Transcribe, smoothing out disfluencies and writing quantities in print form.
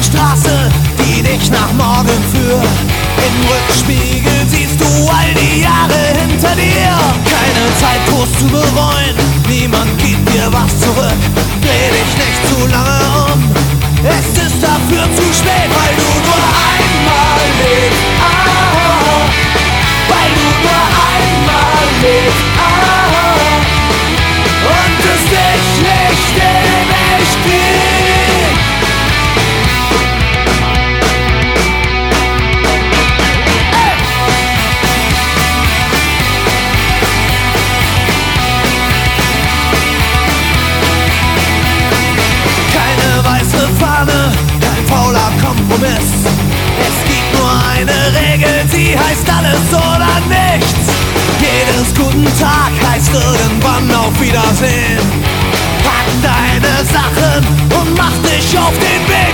der Straße, die dich nach morgen führt. Im Rückspiegel siehst du all die Jahre hinter dir. Keine Zeit groß zu bereuen, niemand gibt dir was zurück. Dreh dich nicht zu lange um, es ist dafür zu spät, weil du nur einmal lebst. Weil du nur einmal lebst. Und es dich nicht ewig gibt. Keine weiße Fahne, kein fauler Kompromiss. Es gibt nur eine Regel, die heißt alles oder nichts. Jedes guten Tag heißt irgendwann auf Wiedersehen. Pack deine Sachen und mach dich auf den Weg.